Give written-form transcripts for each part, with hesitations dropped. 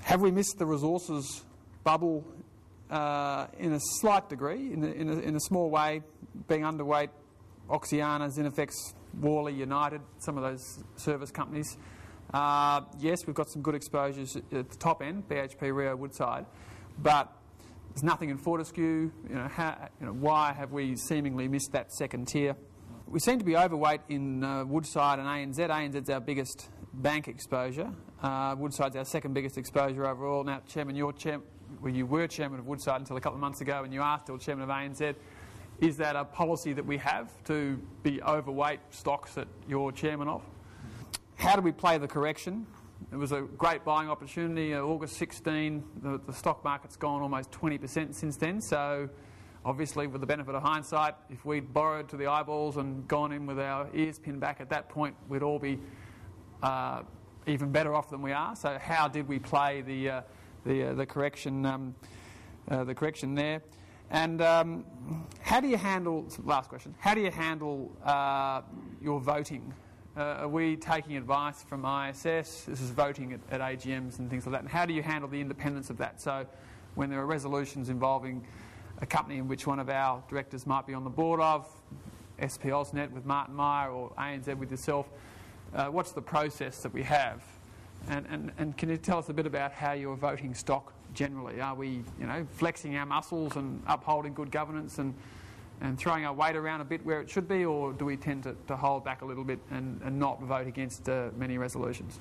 Have we missed the resources bubble in a slight degree, in a small way, being underweight Oxiana, Zinifex, Worley, United, some of those service companies? Yes, we've got some good exposures at the top end, BHP, Rio, Woodside, but there's nothing in Fortescue. Why have we seemingly missed that second tier? We seem to be overweight in Woodside and ANZ. ANZ's our biggest bank exposure. Woodside's our second biggest exposure overall. Now, Chairman, you were Chairman of Woodside until a couple of months ago, and you are still Chairman of ANZ. Is that a policy that we have, to be overweight stocks that you're Chairman of? How do we play the correction? It was a great buying opportunity. August 16, the stock market's gone almost 20% since then. So, obviously, with the benefit of hindsight, if we'd borrowed to the eyeballs and gone in with our ears pinned back at that point, we'd all be even better off than we are. So, how did we play the correction? The correction there, and how do you handle? Last question. How do you handle your voting? Are we taking advice from ISS? This is voting at AGMs and things like that. And how do you handle the independence of that? So, when there are resolutions involving a company in which one of our directors might be on the board of, SP AusNet with Martin Meyer or ANZ with yourself, what's the process that we have? And can you tell us a bit about how you're voting stock generally? Are we, flexing our muscles and upholding good governance and throwing our weight around a bit where it should be, or do we tend to hold back a little bit and not vote against many resolutions?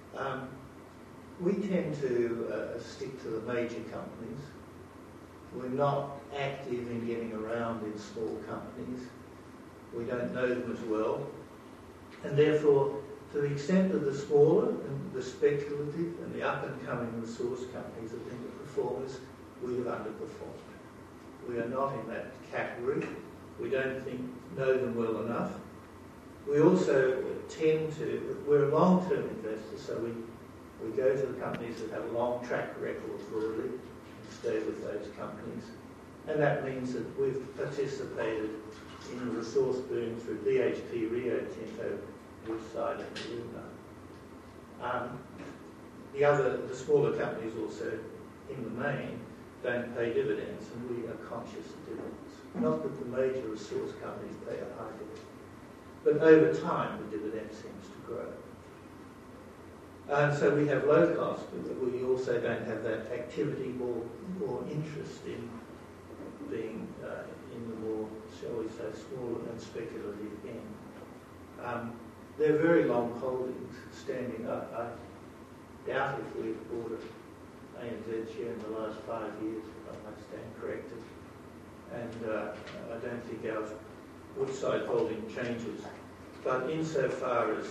We tend to stick to the major companies. We're not active in getting around in small companies. We don't know them as well. And therefore, to the extent that the smaller and the speculative and the up-and-coming resource companies have been the performers, we have underperformed. We are not in that category. We don't know them well enough. We also we're a long-term investor, so we go to the companies that have a long track record broadly and stay with those companies. And that means that we've participated in the resource boom through BHP, Rio Tinto, Woodside and Alumina. The smaller companies also, in the main, don't pay dividends, and we are conscious of dividends. Not that the major resource companies pay a high dividend, but over time the dividend seems to grow. And so we have low cost, but we also don't have that activity or interest in being in the more, shall we say, smaller and speculative end. They're very long holdings standing up. I doubt if we've bought an ANZ share in the last 5 years, if I might stand corrected. And I don't think our Woodside holding changes. But insofar as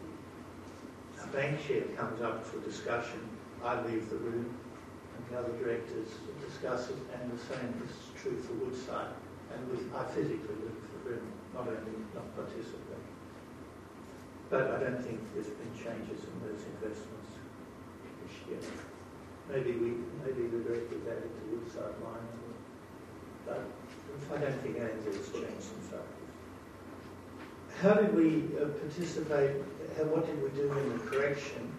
a bank share comes up for discussion, I leave the room and the other directors discuss it, and the same is true for Woodside. And I physically leave the room, not participate. But I don't think there's been changes in those investments this year. Maybe the directors added to Woodside line, but I don't think ANZ has changed in fact. How did we participate? What did we do in the correction?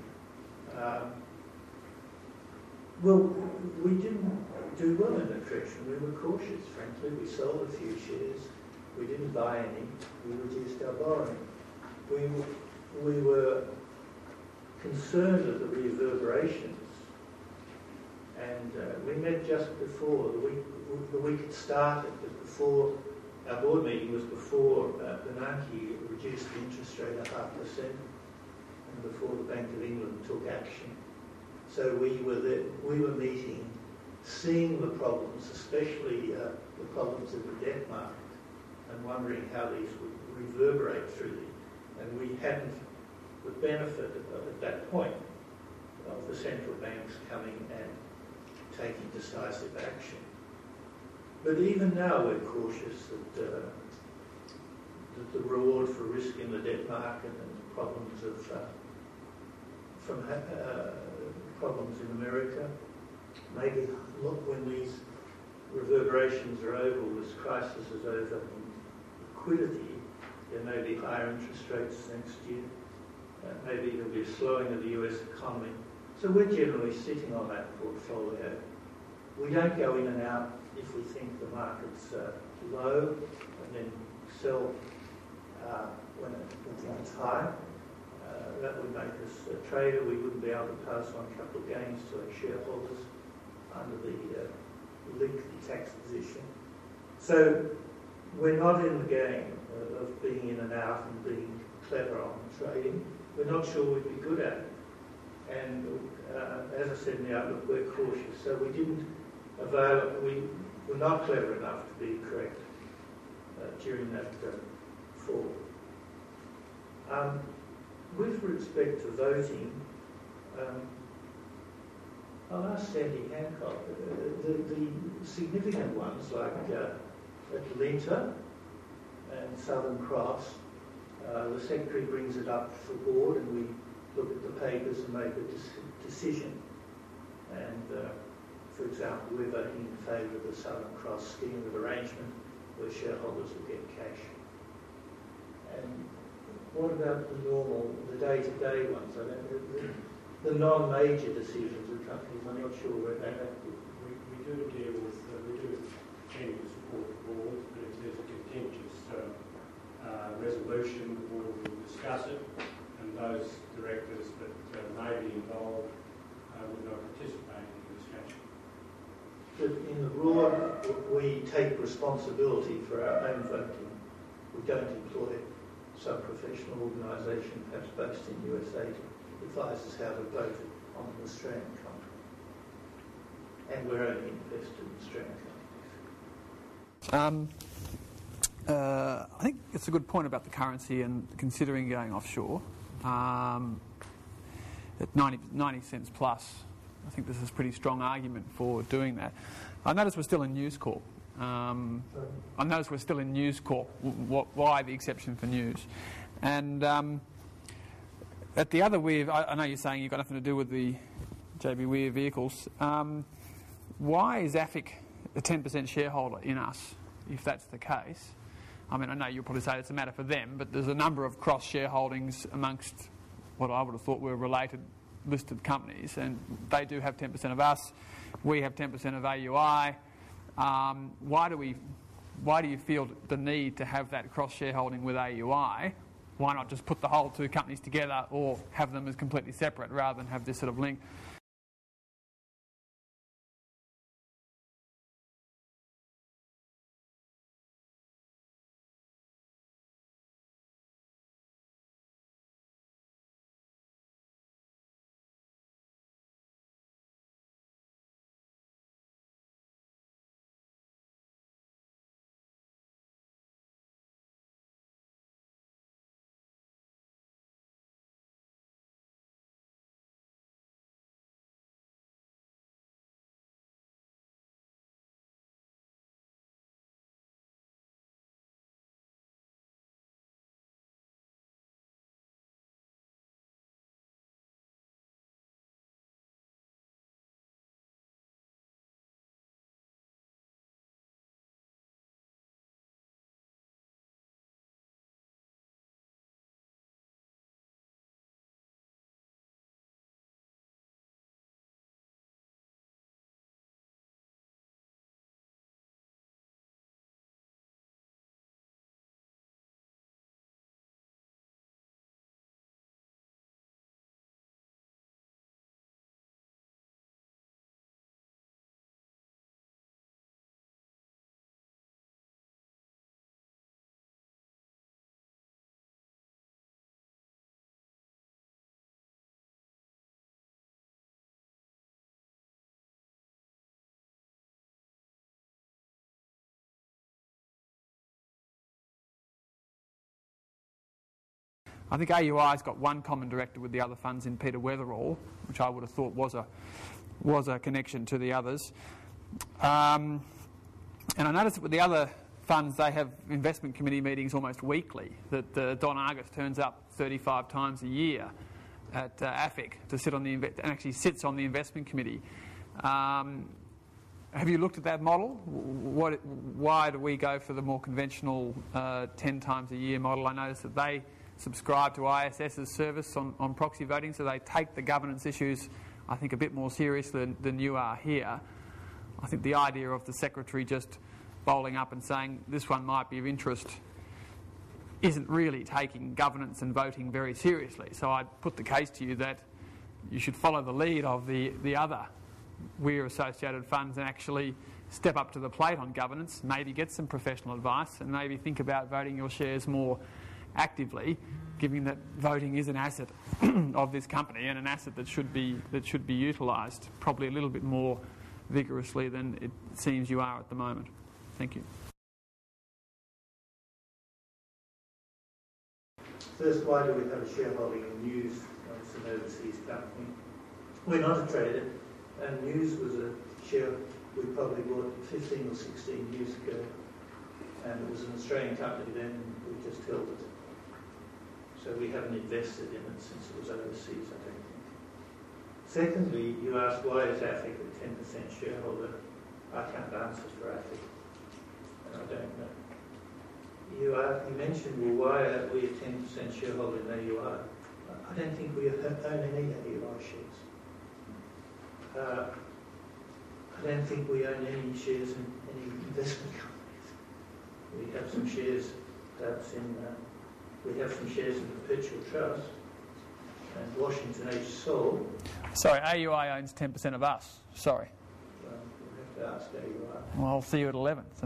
Well, we didn't do well in the correction. We were cautious, frankly. We sold a few shares. We didn't buy any. We reduced our borrowing. We were concerned of the reverberations, and we met just before the week it started, but before our board meeting was before Bernanke reduced the interest rate 0.5%, and before the Bank of England took action. So we were meeting, seeing the problems, especially the problems of the debt market, and wondering how these would reverberate through and we hadn't the benefit at that point of the central banks coming and taking decisive action. But even now we're cautious that the reward for risk in the debt market and the problems problems in America, maybe look when these reverberations are over, this crisis is over in liquidity, there may be higher interest rates next year. Maybe there'll be a slowing of the US economy. So we're generally sitting on that portfolio. We don't go in and out if we think the market's low and then sell when it's high. That would make us a trader. We wouldn't be able to pass on capital gains to our shareholders under the lengthy tax position. So we're not in the game of being in and out and being clever on trading. We're not sure we'd be good at it. And as I said in the outlook, we're cautious. So we didn't avail, we were not clever enough to be correct during that fall. With respect to voting, I'll ask Sandy Hancock. The significant ones like Atlanta and Southern Cross, the Secretary brings it up for board and we look at the papers and make a decision. And for example, we're voting in favour of the Southern Cross scheme of arrangement where shareholders will get cash. And what about the day-to-day ones? I mean, the non-major decisions of companies, I'm not sure where they're at. We do deal with, we do tend to support the board, but if there's a contentious resolution, the board will discuss it, and those directors that may be involved would not participate in the discussion. But in the raw, we take responsibility for our own voting. We don't employ some professional organisation, perhaps based in USA, to advise us how to vote on an Australian company. And we're only invested in Australian companies. I think it's a good point about the currency and considering going offshore. At 90 cents plus, I think this is a pretty strong argument for doing that. I notice we're still in News Corp. I notice we're still in News Corp. Why the exception for news? And at the other Weir, I know you're saying you've got nothing to do with the JB Weir vehicles. Why is AFIC a 10% shareholder in us, if that's the case? I mean, I know you'll probably say it's a matter for them, but there's a number of cross-shareholdings amongst what I would have thought were related listed companies, and they do have 10% of us. We have 10% of AUI. Why do you feel the need to have that cross-shareholding with AUI? Why not just put the whole two companies together or have them as completely separate rather than have this sort of link? I think AUI's got one common director with the other funds in Peter Weatherall, which I would have thought was a connection to the others. And I noticed that with the other funds, they have investment committee meetings almost weekly, that Don Argus turns up 35 times a year at AFIC to sit on and actually sits on the investment committee. Have you looked at that model? Why do we go for the more conventional 10 times a year model? I noticed that they subscribe to ISS's service on proxy voting, so they take the governance issues I think, a bit more seriously than you are here. I think the idea of the Secretary just bowling up and saying this one might be of interest isn't really taking governance and voting very seriously. So I'd put the case to you that you should follow the lead of the other WIR associated funds and actually step up to the plate on governance, maybe get some professional advice, and maybe think about voting your shares more actively, given that voting is an asset of this company and an asset that should be utilised probably a little bit more vigorously than it seems you are at the moment. Thank you. First, why do we have a shareholding in News? It's an overseas company. We're not a trader, and News was a share we probably bought 15 or 16 years ago, and it was an Australian company then, and we just held it. So we haven't invested in it since it was overseas, I don't think. Secondly, you asked why is AFIC a 10% shareholder? I can't answer for AFIC, and I don't know. You mentioned, well, why are we a 10% shareholder in AUI? I don't think we own any AUI shares. I don't think we own any shares in any investment companies. We have some shares, perhaps we have some shares in Perpetual Trust and Washington H. Soul. Sorry, AUI owns 10% of us. Sorry. Well, we'll have to ask AUI. Well, I'll see you at 11. So.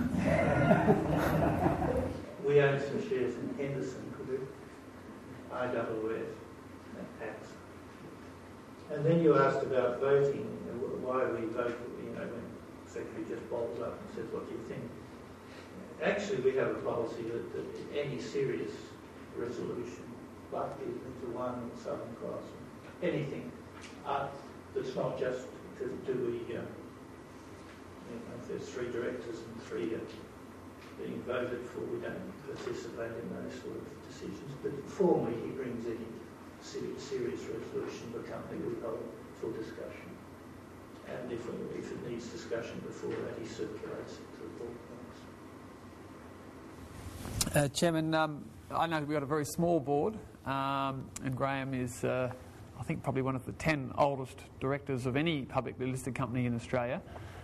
We own some shares in Henderson Group, IWF, and AXA. And then you asked about voting, why we vote, when the Secretary just bowls up and says, what do you think? Actually, we have a policy that any serious resolution, like the one at Southern Cross, anything that's not just if there's 3 directors and 3 are being voted for, we don't participate in those sort of decisions. But formally, he brings any serious resolution of the company, we hold for discussion. And if it needs discussion before that, he circulates it to the board. Chairman, I know we've got a very small board, and Graham is, I think, probably one of the 10 oldest directors of any publicly listed company in Australia.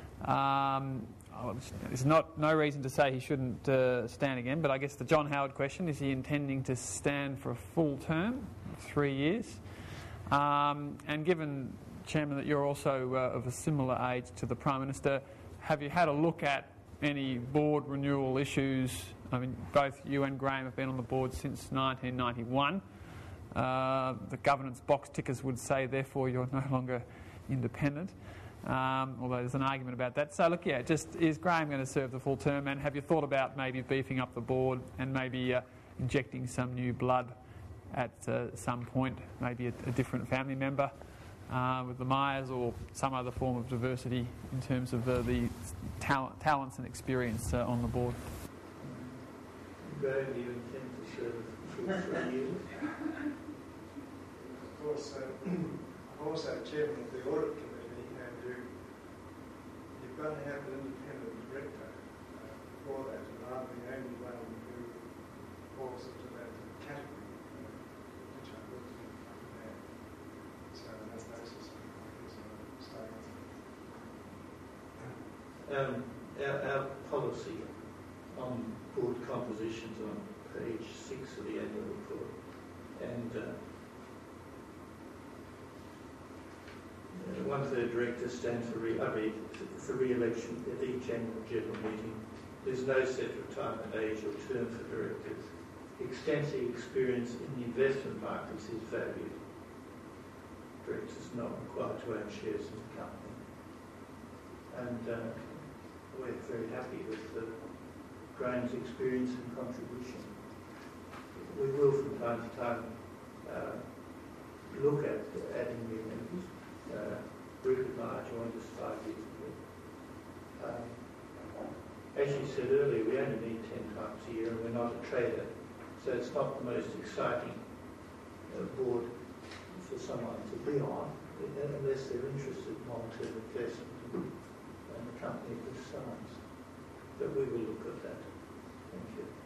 There's no reason to say he shouldn't stand again, but I guess the John Howard question, is he intending to stand for a full term, 3 years? And given, Chairman, that you're also of a similar age to the Prime Minister, have you had a look at any board renewal issues? I mean, both you and Graham have been on the board since 1991. The governance box tickers would say, therefore, you're no longer independent. Although there's an argument about that. So look, yeah, just is Graham going to serve the full term, and have you thought about maybe beefing up the board and maybe injecting some new blood at some point, maybe a different family member with the Myers or some other form of diversity in terms of the talents and experience on the board? Graham, do you intend to serve for 3 years? Of course, I'm also chairman of the audit committee, and you've got to have an independent director for that, and I'm the only one who falls into that category, which I would have. So on that basis, I'm staying. Our policy on board compositions on page 6 of the annual report, and 1/3 directors stand for re-election at each annual general meeting. There's no set retirement age or term for directors. Extensive experience in the investment markets is valued. Directors are not required to own shares in the company. And we're very happy with Graham's experience and contribution. We will from time to time look at adding new members. Rupert Meyer joined us 5 years ago. As you said earlier, we only meet 10 times a year and we're not a trader, so it's not the most exciting board for someone to be on unless they're interested in long-term investment and the company of this size. But we will look at that. Thank you.